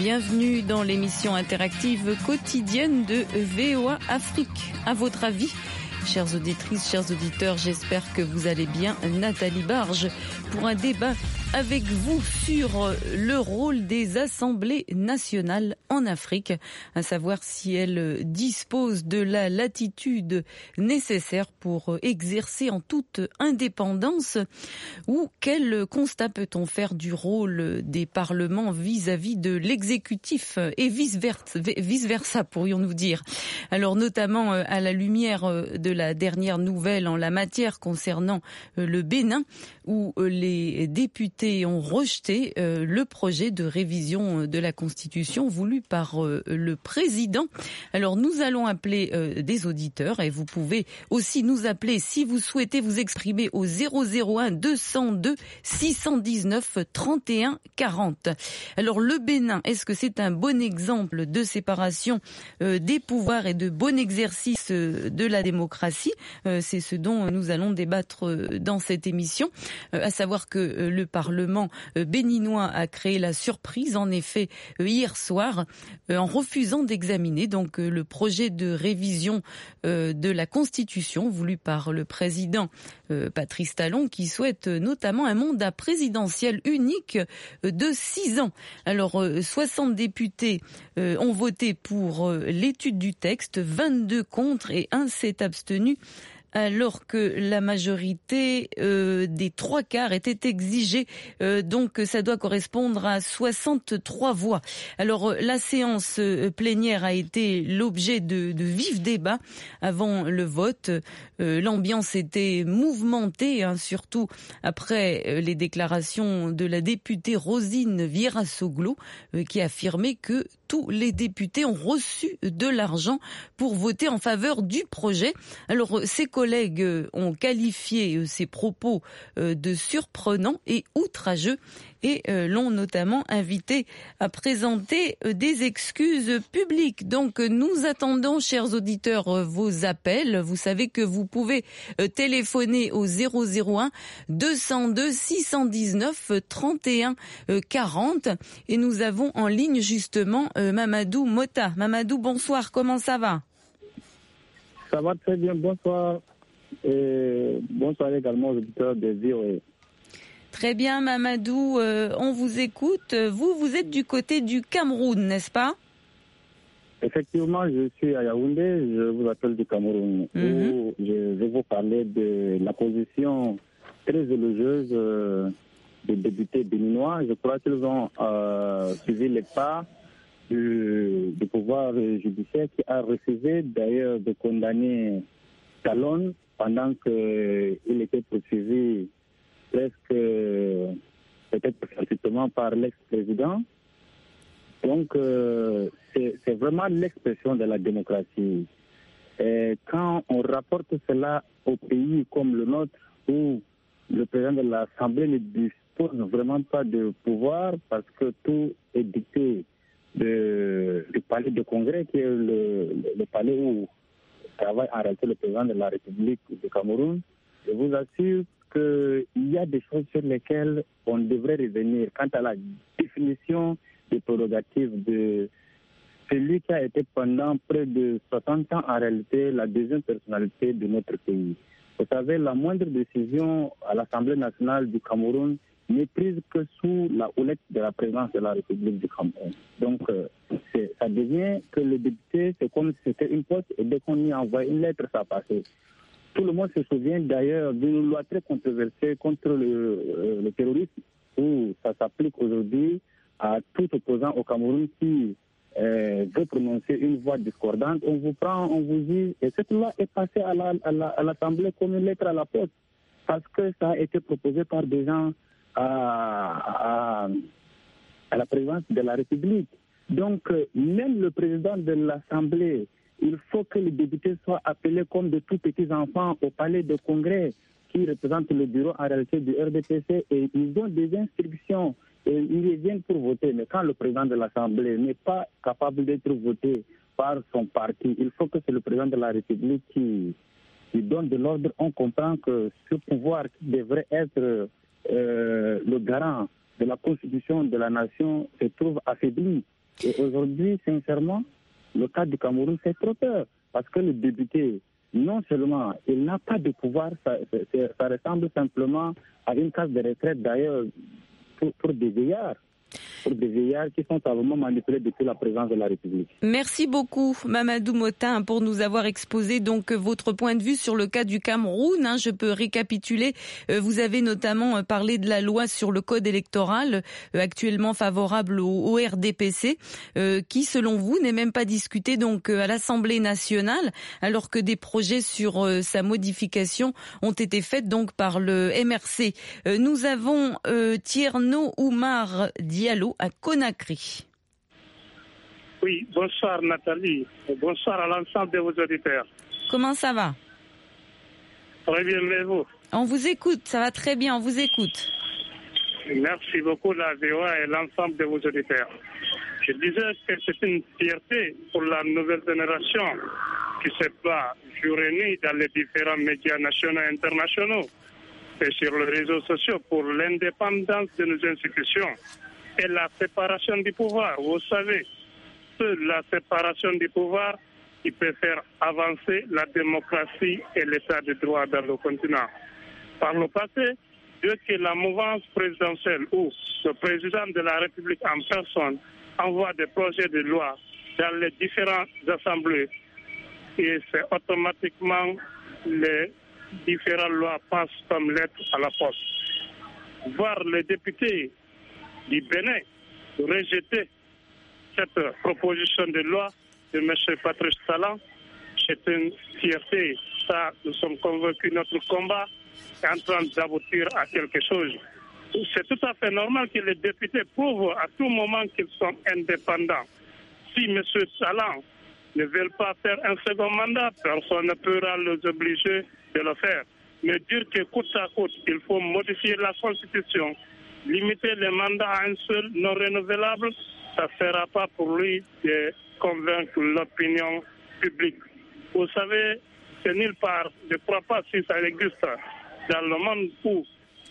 Bienvenue dans l'émission interactive quotidienne de VOA Afrique. À votre avis, chères auditrices, chers auditeurs, j'espère que vous allez bien. Nathalie Barge pour un débat avec vous sur le rôle des assemblées nationales en Afrique, à savoir si elles disposent de la latitude nécessaire pour exercer en toute indépendance ou quel constat peut-on faire du rôle des parlements vis-à-vis de l'exécutif et vice-versa, pourrions-nous dire. Alors notamment à la lumière de la dernière nouvelle en la matière concernant le Bénin, où les députés ont rejeté le projet de révision de la Constitution voulu par le président. Alors nous allons appeler des auditeurs et vous pouvez aussi nous appeler si vous souhaitez vous exprimer au 001 202 619 31 40. Alors le Bénin, est-ce que c'est un bon exemple de séparation des pouvoirs et de bon exercice de la démocratie? C'est ce dont nous allons débattre dans cette émission. À savoir que le Parlement béninois a créé la surprise, en effet, hier soir, en refusant d'examiner donc le projet de révision de la Constitution voulu par le président Patrice Talon, qui souhaite notamment un mandat présidentiel unique de 6 ans. Alors, 60 députés ont voté pour l'étude du texte, 22 contre et 1 s'est abstenu, alors que la majorité des 3/4 était exigée. Donc ça doit correspondre à 63 voix. Alors la séance plénière a été l'objet de vifs débats avant le vote. L'ambiance était mouvementée, surtout après les déclarations de la députée Rosine Vieira-Soglo, qui affirmait que tous les députés ont reçu de l'argent pour voter en faveur du projet. Alors, ses collègues ont qualifié ces propos de surprenants et outrageux et l'ont notamment invité à présenter des excuses publiques. Donc, nous attendons, chers auditeurs, vos appels. Vous savez que vous pouvez téléphoner au 001 202 619 31 40 et nous avons en ligne justement Mamadou Mota. Mamadou, bonsoir, comment ça va? Ça va très bien, bonsoir. Et bonsoir également aux auditeurs de VOA. Très bien, Mamadou, on vous écoute. Vous êtes du côté du Cameroun, n'est-ce pas? Effectivement, je suis à Yaoundé, je vous appelle du Cameroun, où je vais vous parler de la position très élogieuse des députés béninois. Je crois qu'ils ont suivi les pas du pouvoir judiciaire qui a refusé d'ailleurs de condamner Talon pendant qu'il était poursuivi presque peut-être gratuitement par l'ex-président. Donc c'est vraiment l'expression de la démocratie. Et quand on rapporte cela au pays comme le nôtre, où le président de l'Assemblée ne dispose vraiment pas de pouvoir parce que tout est dicté du palais de congrès, qui est le palais où travaille en réalité le président de la République du Cameroun, je vous assure qu'il y a des choses sur lesquelles on devrait revenir quant à la définition des prérogatives de celui qui a été pendant près de 60 ans en réalité la deuxième personnalité de notre pays. Vous savez, la moindre décision à l'Assemblée nationale du Cameroun n'est prise que sous la houlette de la présidence de la République du Cameroun. Donc, ça devient que le député, c'est comme si c'était une poste et dès qu'on y envoie une lettre, ça passait. Tout le monde se souvient d'ailleurs d'une loi très controversée contre le terrorisme, où ça s'applique aujourd'hui à tout opposant au Cameroun qui veut prononcer une voix discordante. On vous prend, on vous dit, et cette loi est passée à l'Assemblée comme une lettre à la poste, parce que ça a été proposé par des gens à la présidence de la République. Donc, même le président de l'Assemblée, il faut que les députés soient appelés comme de tout petits enfants au palais de congrès qui représente le bureau en réalité du RDPC, et ils ont des instructions et ils viennent pour voter. Mais quand le président de l'Assemblée n'est pas capable d'être voté par son parti, il faut que c'est le président de la République qui donne de l'ordre. On comprend que ce pouvoir qui devrait être le garant de la constitution de la nation se trouve affaibli. Et aujourd'hui, sincèrement, le cas du Cameroun fait trop peur. Parce que le député, non seulement il n'a pas de pouvoir, ça ressemble simplement à une case de retraite d'ailleurs pour des vieillards. Pour des vieillards qui sont totalement manipulés depuis la présence de la République. Merci beaucoup Mamadou Motin pour nous avoir exposé donc votre point de vue sur le cas du Cameroun. Je peux récapituler. Vous avez notamment parlé de la loi sur le code électoral actuellement favorable au RDPC qui selon vous n'est même pas discuté donc à l'Assemblée nationale alors que des projets sur sa modification ont été faits donc par le MRC. Nous avons Tierno Oumar Diallo à Conakry. Oui, bonsoir Nathalie, bonsoir à l'ensemble de vos auditeurs. Comment ça va? Très bien, mais vous? On vous écoute, ça va très bien, on vous écoute. Merci beaucoup la VOA et l'ensemble de vos auditeurs. Je disais que c'est une fierté pour la nouvelle génération qui se bat jour et nuit dans les différents médias nationaux et internationaux et sur les réseaux sociaux pour l'indépendance de nos institutions et la séparation du pouvoir. Vous savez, seule la séparation du pouvoir qui peut faire avancer la démocratie et l'état de droit dans le continent. Par le passé, dès que la mouvance présidentielle ou le président de la République en personne envoie des projets de loi dans les différentes assemblées, et c'est automatiquement les différentes lois passent comme lettre à la poste. Voir les députés du Bénin rejeter cette proposition de loi de M. Patrice Talon, c'est une fierté. Ça, nous sommes convaincus, notre combat est en train d'aboutir à quelque chose. C'est tout à fait normal que les députés prouvent à tout moment qu'ils sont indépendants. Si M. Talon ne veut pas faire un second mandat, personne ne pourra les obliger de le faire. Mais dire que coûte à coûte, il faut modifier la Constitution, limiter les mandats à un seul non renouvelable, ça ne sera pas pour lui de convaincre l'opinion publique. Vous savez, c'est nulle part, je ne crois pas si ça existe dans le monde où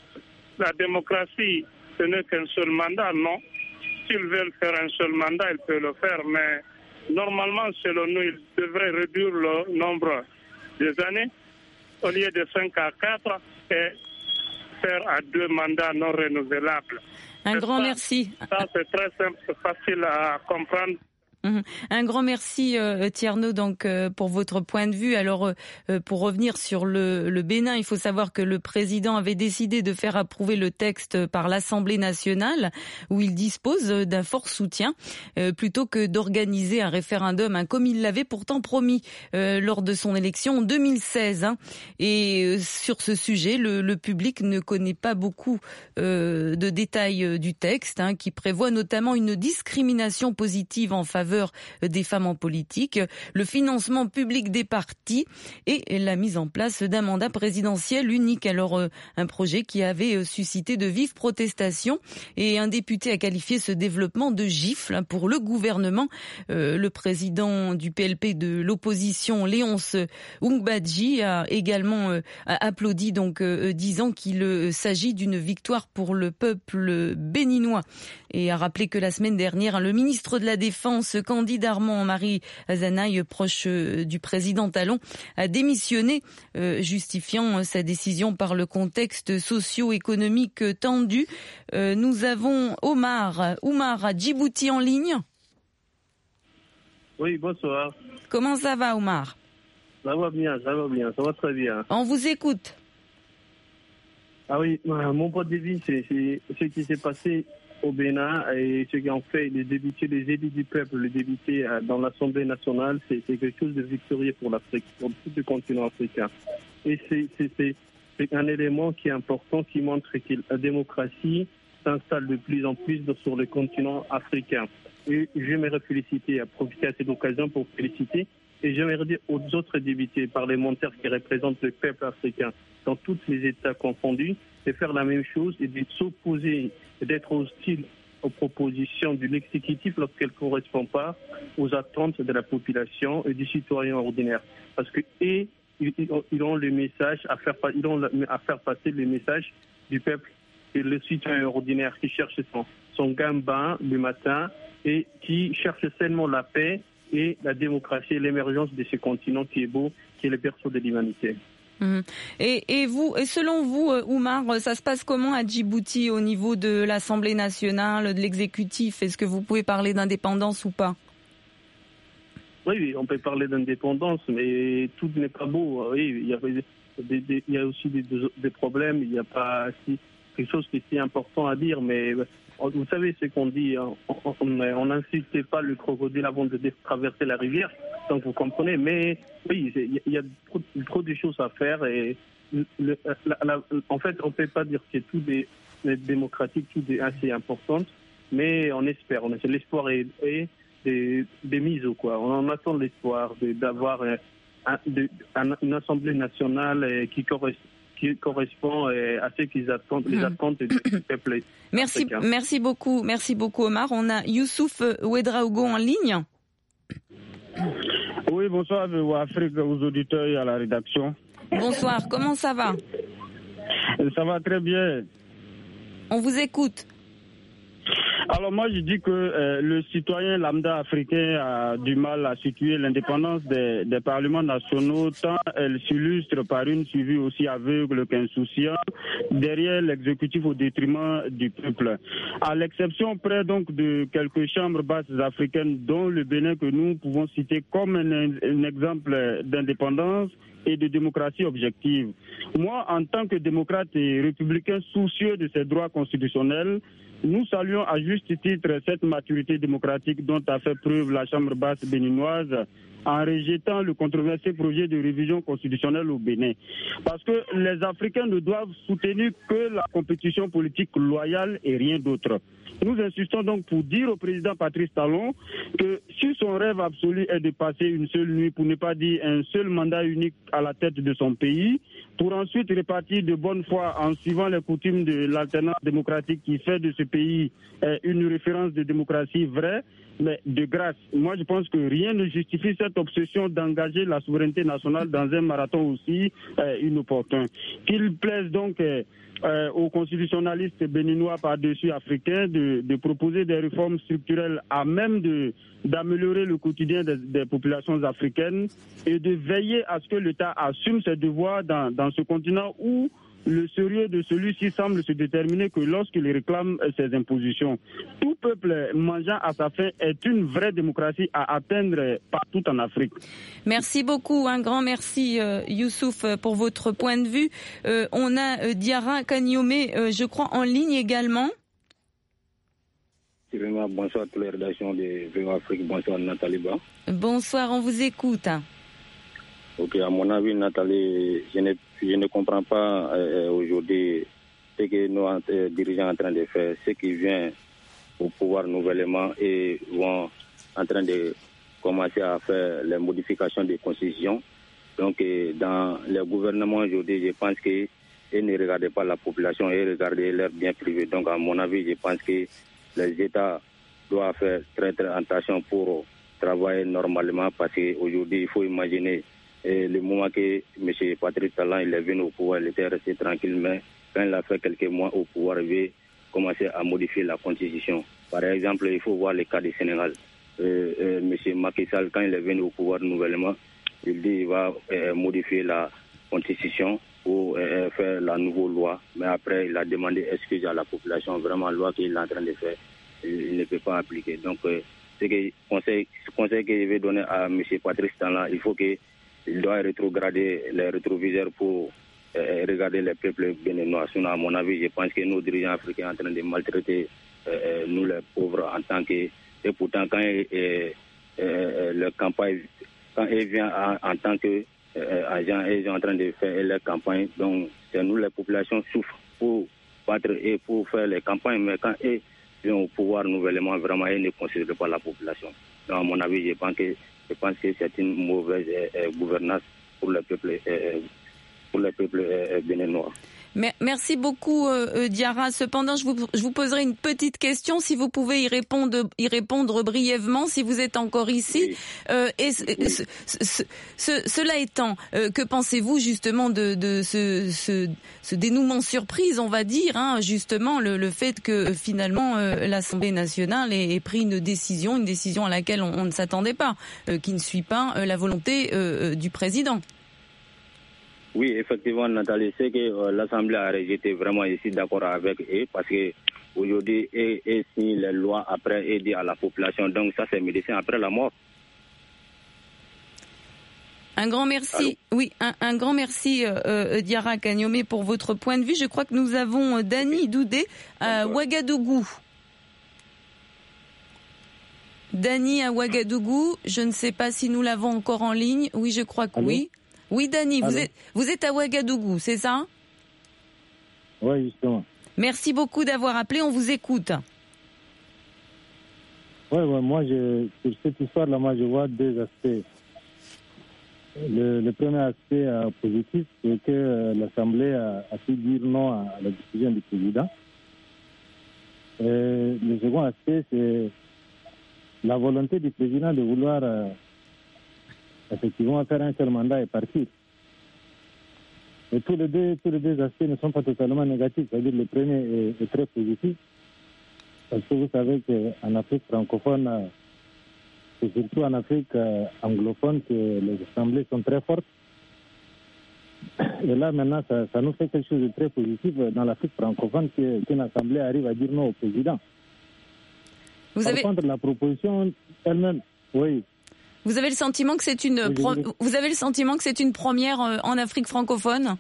la démocratie, ce n'est qu'un seul mandat, non. S'ils veulent faire un seul mandat, ils peuvent le faire, mais normalement, selon nous, ils devraient réduire le nombre des années au lieu de 5 à 4 et faire à 2 mandats non renouvelables. Un grand merci. Ça, c'est très simple, c'est facile à comprendre. Un grand merci Tierno donc pour votre point de vue. Alors pour revenir sur le Bénin, il faut savoir que le président avait décidé de faire approuver le texte par l'Assemblée nationale où il dispose d'un fort soutien plutôt que d'organiser un référendum comme il l'avait pourtant promis lors de son élection en 2016. Et sur ce sujet, le public ne connaît pas beaucoup de détails du texte qui prévoit notamment une discrimination positive en faveur des femmes en politique, le financement public des partis et la mise en place d'un mandat présidentiel unique. Alors un projet qui avait suscité de vives protestations et un député a qualifié ce développement de gifle pour le gouvernement. Le président du PLP de l'opposition, Léonce Ungbadji, a également applaudi donc disant qu'il s'agit d'une victoire pour le peuple béninois et a rappelé que la semaine dernière, le ministre de la Défense, candidat Armand-Marie Azanaï, proche du président Talon, a démissionné, justifiant sa décision par le contexte socio-économique tendu. Nous avons Oumar à Djibouti en ligne. Oui, bonsoir. Comment ça va, Oumar? Ça va bien, ça va très bien. On vous écoute. Ah oui, mon point de vue, c'est ce qui s'est passé au Bénin et ce qu'ont fait les députés, les élus du peuple, les députés dans l'Assemblée nationale, c'est quelque chose de victorieux pour l'Afrique, pour tout le continent africain. Et c'est un élément qui est important, qui montre que la démocratie s'installe de plus en plus sur le continent africain. Et j'aimerais féliciter, profiter à cette occasion pour féliciter, et j'aimerais dire aux autres députés parlementaires qui représentent le peuple africain dans tous les États confondus, de faire la même chose et de s'opposer, d'être hostile aux propositions de l'exécutif lorsqu'elles ne correspondent pas aux attentes de la population et du citoyen ordinaire. Parce que ils ont le message à faire passer le message du peuple et le citoyen ordinaire qui cherche son gain-bain du matin et qui cherche seulement la paix et la démocratie et l'émergence de ce continent qui est beau, qui est le berceau de l'humanité. Et vous, et selon vous, Oumar, ça se passe comment à Djibouti au niveau de l'Assemblée nationale, de l'exécutif? Est-ce que vous pouvez parler d'indépendance ou pas? Oui, on peut parler d'indépendance, mais tout n'est pas beau. Oui, il y a aussi des problèmes, il n'y a pas quelque chose qui est si important à dire, mais vous savez ce qu'on dit, on n'insulte pas le crocodile avant de traverser la rivière, donc vous comprenez, mais oui, il y a trop de choses à faire et en fait, on ne peut pas dire que tout est démocratique, tout est assez important, mais on espère, l'espoir est des mises, quoi. On attend l'espoir d'avoir une Assemblée nationale qui correspond à ce qu'ils attendent, les attentes du peuple. Merci beaucoup Omar. On a Youssouf Ouedraogo en ligne. Oui, bonsoir Afrique, aux auditeurs et à la rédaction. Bonsoir, comment ça va? Ça va très bien. On vous écoute. Alors moi je dis que le citoyen lambda africain a du mal à situer l'indépendance des parlements nationaux tant elle s'illustre par une suivi aussi aveugle qu'insouciant derrière l'exécutif au détriment du peuple. À l'exception près donc de quelques chambres basses africaines dont le Bénin que nous pouvons citer comme un exemple d'indépendance et de démocratie objective. Moi, en tant que démocrate et républicain soucieux de ses droits constitutionnels, nous saluons à juste titre cette maturité démocratique dont a fait preuve la Chambre basse béninoise en rejetant le controversé projet de révision constitutionnelle au Bénin. Parce que les Africains ne doivent soutenir que la compétition politique loyale et rien d'autre. Nous insistons donc pour dire au président Patrice Talon que si son rêve absolu est de passer une seule nuit, pour ne pas dire un seul mandat unique à la tête de son pays, pour ensuite repartir de bonne foi en suivant les coutumes de l'alternance démocratique qui fait de ce pays une référence de démocratie vraie, mais de grâce. Moi, je pense que rien ne justifie cette obsession d'engager la souveraineté nationale dans un marathon aussi inopportun. Qu'il plaise donc aux constitutionnalistes béninois par-dessus africains de proposer des réformes structurelles à même d'améliorer le quotidien des populations africaines et de veiller à ce que l'État assume ses devoirs dans ce continent où le sérieux de celui-ci semble se déterminer que lorsqu'il réclame ses impositions. Tout peuple mangeant à sa faim est une vraie démocratie à atteindre partout en Afrique. Merci beaucoup, un grand merci Youssouf pour votre point de vue. On a Diarra Kanyome, je crois, en ligne également. Bonsoir à toutes les rédactions de VOA Afrique, bonsoir Nathalie Ba. Bonsoir, on vous écoute. Ok, à mon avis, Nathalie, je ne comprends pas aujourd'hui ce que nos dirigeants sont en train de faire, ce qui vient au pouvoir nouvellement et vont en train de commencer à faire les modifications des constitutions. Donc, dans les gouvernements aujourd'hui, je pense qu'ils ne regardent pas la population, ils regardent leurs biens privés. Donc, à mon avis, je pense que les États doivent faire très, très attention pour travailler normalement parce qu'aujourd'hui, il faut imaginer le moment que M. Patrice Talon il est venu au pouvoir, il était resté tranquille, mais quand il a fait quelques mois au pouvoir, il veut commencer à modifier la constitution. Par exemple, il faut voir le cas du Sénégal. M. Macky Sall, quand il est venu au pouvoir nouvellement, il dit qu'il va modifier la constitution pour faire la nouvelle loi. Mais après, il a demandé excuse à la population. Vraiment, la loi qu'il est en train de faire, il ne peut pas appliquer. Donc, c'est le conseil que je vais donner à M. Patrice Talon, il faut que il doit rétrograder les rétroviseurs pour regarder les peuples béninois. Sinon, à mon avis, je pense que nos dirigeants africains sont en train de maltraiter nous les pauvres en tant que... Et pourtant, quand leur campagne, quand ils viennent en tant qu'agents, ils sont en train de faire leur campagne. Donc, c'est nous, les populations, souffrent pour battre et pour faire les campagnes. Mais quand ils viennent au pouvoir nouvellement, vraiment, ils ne considèrent pas la population. Donc, à mon avis, je pense que c'est une mauvaise gouvernance pour le peuple béninois. Merci beaucoup, Diarra. Cependant, je vous poserai une petite question, si vous pouvez y répondre brièvement, si vous êtes encore ici. Oui. Cela étant, que pensez-vous justement de ce dénouement surprise, on va dire, hein, justement, le fait que finalement l'Assemblée nationale ait pris une décision à laquelle on ne s'attendait pas, qui ne suit pas la volonté du président. Oui, effectivement, Nathalie, c'est que l'Assemblée a rejeté vraiment ici d'accord avec eux parce que aujourd'hui, et signe les lois après et dit à la population. Donc ça, c'est médecin après la mort. Un grand merci. Allô? Oui, un grand merci, Diarra Kanyome, pour votre point de vue. Je crois que nous avons Dani Doudé à Ouagadougou. Dani à Ouagadougou, je ne sais pas si nous l'avons encore en ligne. Oui, je crois que Allô? Oui. Oui, Dani, vous êtes à Ouagadougou, c'est ça? Oui, justement. Merci beaucoup d'avoir appelé, on vous écoute. Oui, moi, sur cette histoire-là, je vois deux aspects. Le premier aspect positif, c'est que l'Assemblée a pu dire non à la décision du président. Le second aspect, c'est la volonté du président de vouloir effectivement faire un seul mandat et partir. Et tous les deux aspects ne sont pas totalement négatifs. C'est-à-dire le premier est très positif. Parce que vous savez qu'en Afrique francophone, c'est surtout en Afrique anglophone que les assemblées sont très fortes. Et là, maintenant, ça nous fait quelque chose de très positif dans l'Afrique francophone qu'une assemblée arrive à dire non au président. Par contre, la proposition elle-même, oui. Vous avez le sentiment que c'est une première en Afrique francophone?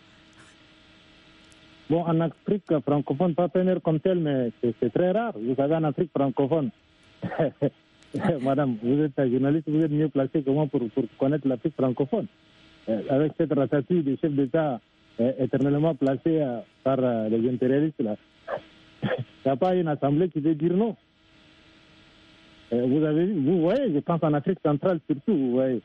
Bon, en Afrique francophone, pas première comme telle, mais c'est très rare. Vous savez, en Afrique francophone, madame, vous êtes journaliste, vous êtes mieux placé que moi pour connaître l'Afrique francophone. Avec cette ratatouille des chefs d'État éternellement placés par les impérialistes, là, il n'y a pas une assemblée qui veut dire non. Vous voyez, je pense en Afrique centrale surtout, vous voyez.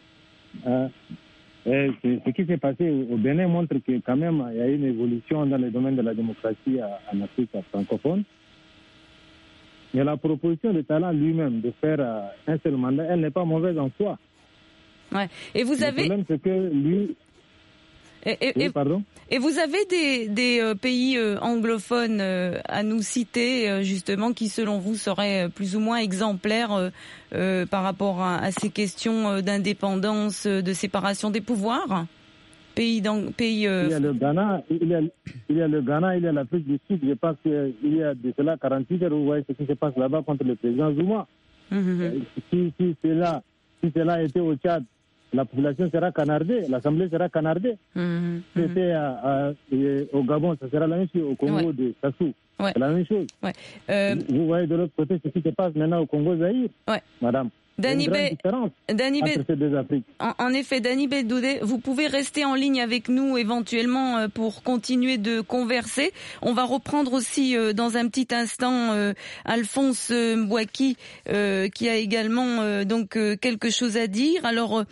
Ce qui s'est passé au Bénin montre que quand même il y a une évolution dans le domaine de la démocratie en Afrique francophone. Mais la proposition de Talon lui-même de faire un seul mandat, elle n'est pas mauvaise en soi. Ouais. Et vous avez... Le problème, c'est que lui... Pardon. Et vous avez des pays anglophones à nous citer, justement, qui, selon vous, seraient plus ou moins exemplaires par rapport à ces questions d'indépendance, de séparation des pouvoirs? Il y a le Ghana, il y a le Ghana, il y a l'Afrique du Sud. Je pense qu'il y a de cela 48 heures, vous voyez ce qui se passe là-bas contre le président Zuma. Si cela était au Tchad, la population sera canardée, l'Assemblée sera canardée. C'était au Gabon, ça sera la même chose. Au Congo de Sassou, c'est la même chose. Vous voyez de l'autre côté ce qui se passe maintenant au Congo-Zaïre, madame. Dani Bey, en effet, Dani Bey Doudé, vous pouvez rester en ligne avec nous éventuellement pour continuer de converser. On va reprendre aussi dans un petit instant Alphonse Mbouaki qui a également quelque chose à dire. Alors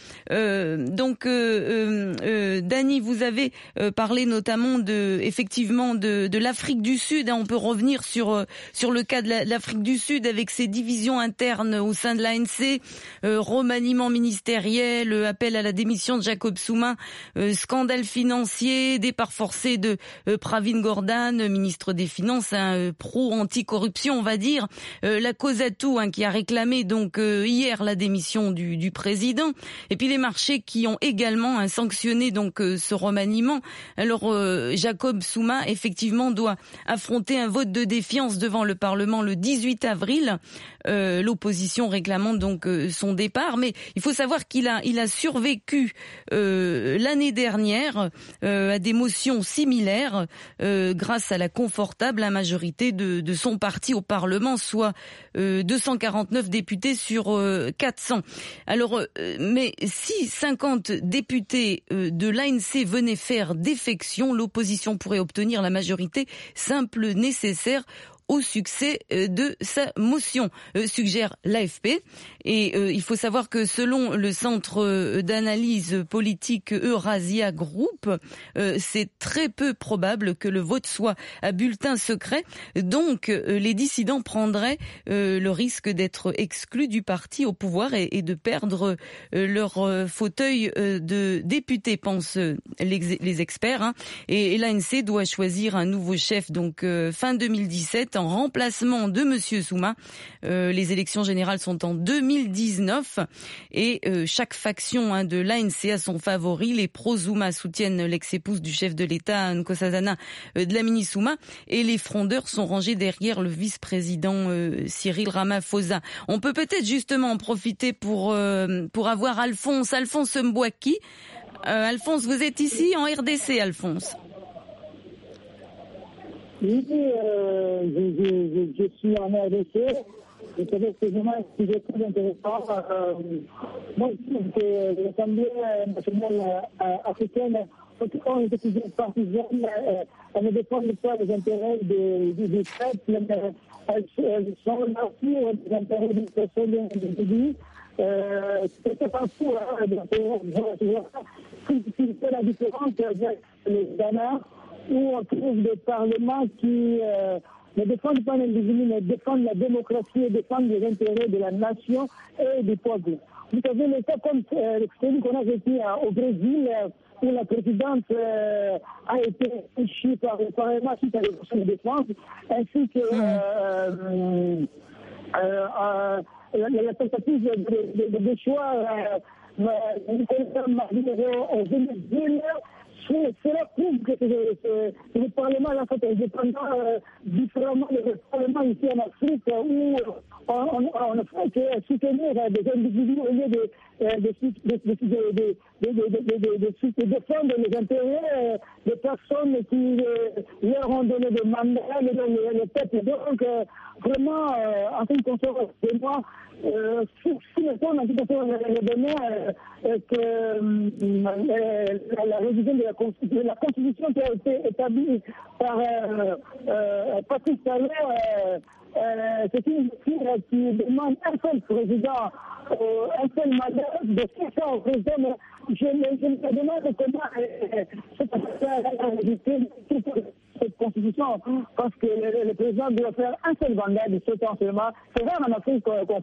Dani, vous avez parlé notamment de l'Afrique du Sud. On peut revenir sur le cas de l'Afrique du Sud avec ses divisions internes au sein de l'ANC. Remaniement ministériel, appel à la démission de Jacob Zuma, scandale financier, départ forcé de Pravin Gordhan, ministre des Finances, pro-anticorruption, on va dire, la COSATU qui a réclamé donc hier la démission du président, et puis les marchés qui ont également sanctionné donc ce remaniement. Alors Jacob Zuma effectivement doit affronter un vote de défiance devant le Parlement le 18 avril, l'opposition réclamant donc son départ, mais il faut savoir qu'il a survécu l'année dernière à des motions similaires grâce à la confortable majorité de son parti au Parlement, soit 249 députés sur 400. Alors, mais si 50 députés de l'ANC venaient faire défection, l'opposition pourrait obtenir la majorité simple nécessaire au succès de sa motion, suggère l'AFP. Et il faut savoir que selon le centre d'analyse politique Eurasia Group, c'est très peu probable que le vote soit à bulletin secret. Donc les dissidents prendraient le risque d'être exclus du parti au pouvoir et de perdre leur fauteuil de député, pensent les experts. Hein. Et l'ANC doit choisir un nouveau chef donc fin 2017 en remplacement de Monsieur Zuma. Les élections générales sont en 2019 et chaque faction de l'ANC a son favori. Les pro-Zuma soutiennent l'ex-épouse du chef de l'État, Nkosazana Dlamini Zuma, et les frondeurs sont rangés derrière le vice-président Cyril Ramaphosa. On peut peut-être justement en profiter pour avoir Alphonse Mbouaki. Alphonse, vous êtes ici en RDC, Alphonse. Oui, je suis en RDC. Je savais que c'est un sujet très intéressant. Moi, je trouve que l'Assemblée nationale africaine, on est toujours partisane, elle ne défend pas les intérêts du peuple, elles sont là pour les intérêts des personnes et des individus. C'est partout, c'est la différence avec le Ghana, où on trouve des parlements qui ne défendent pas l'individu, mais défendent la démocratie et défendent les intérêts de la nation et du peuple. Vous savez, le cas comme celui qu'on a vécu au Brésil, où la présidente a été échue par le Parlement suite à l'élection de défense, ainsi que la tentative de choix Nicolas Maduro au Venezuela. Cela prouve que le Parlement est en fait indépendant différemment du Parlement ici en Afrique, où on ne fait que soutenir des individus au lieu de défendre les intérêts des personnes qui leur ont donné des mandats, le peuple. Donc, vraiment, en ce qui concerne moi, si maintenant, en ce qui concerne les données, que la révision de la Constitution qui a été établie par Patrice Talon, c'est une mesure qui demande un seul président, un seul mandat de 6 ans au président. Mais je me demande comment cette constitution, parce que le président doit faire un seul mandat de 7 ans seulement. C'est rare en Afrique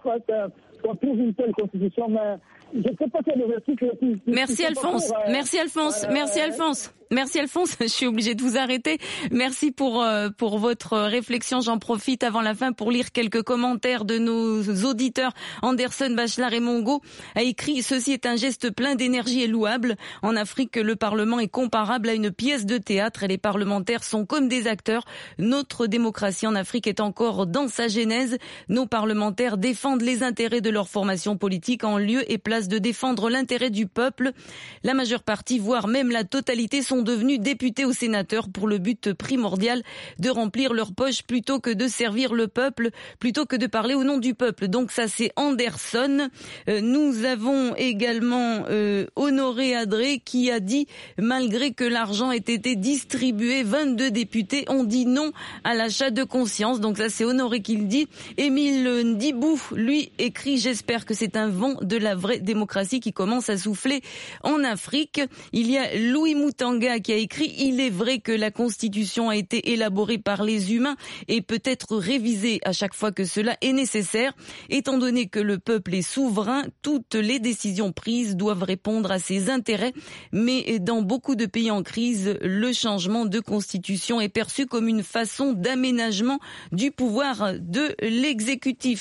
qu'on trouve une telle constitution, mais je ne sais pas quel est le cycle qui... Merci Alphonse, merci Alphonse, merci Alphonse. Merci Alphonse, je suis obligée de vous arrêter. Merci pour votre réflexion. J'en profite avant la fin pour lire quelques commentaires de nos auditeurs. Anderson, Bachelard et Mongo a écrit « Ceci est un geste plein d'énergie et louable. En Afrique, le Parlement est comparable à une pièce de théâtre et les parlementaires sont comme des acteurs. Notre démocratie en Afrique est encore dans sa genèse. Nos parlementaires défendent les intérêts de leur formation politique en lieu et place de défendre l'intérêt du peuple. La majeure partie, voire même la totalité, sont devenus députés ou sénateurs pour le but primordial de remplir leur poche plutôt que de servir le peuple, plutôt que de parler au nom du peuple. Donc ça, c'est Anderson. Nous avons également Honoré Adré qui a dit, malgré que l'argent ait été distribué, 22 députés ont dit non à l'achat de conscience. Donc ça, c'est Honoré qui le dit. Émile Ndibou, lui, écrit « J'espère que c'est un vent de la vraie démocratie qui commence à souffler en Afrique ». Il y a Louis Moutanga qui a écrit « Il est vrai que la Constitution a été élaborée par les humains et peut être révisée à chaque fois que cela est nécessaire. Étant donné que le peuple est souverain, toutes les décisions prises doivent répondre à ses intérêts. Mais dans beaucoup de pays en crise, le changement de Constitution est perçu comme une façon d'aménagement du pouvoir de l'exécutif. »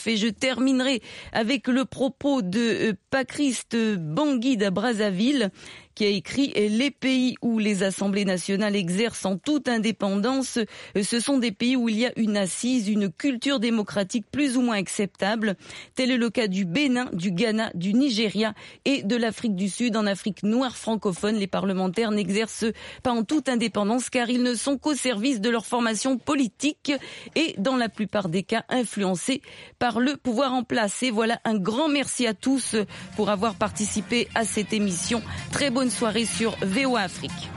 Et je terminerai avec le propos de Pacriste Bangui à Brazzaville, qui a écrit « Les pays où les assemblées nationales exercent en toute indépendance, ce sont des pays où il y a une assise, une culture démocratique plus ou moins acceptable. Tel est le cas du Bénin, du Ghana, du Nigeria et de l'Afrique du Sud. En Afrique noire francophone, les parlementaires n'exercent pas en toute indépendance car ils ne sont qu'au service de leur formation politique et dans la plupart des cas influencés par le pouvoir en place. » Et voilà, un grand merci à tous pour avoir participé à cette émission. Très bonne soirée sur VOA Afrique.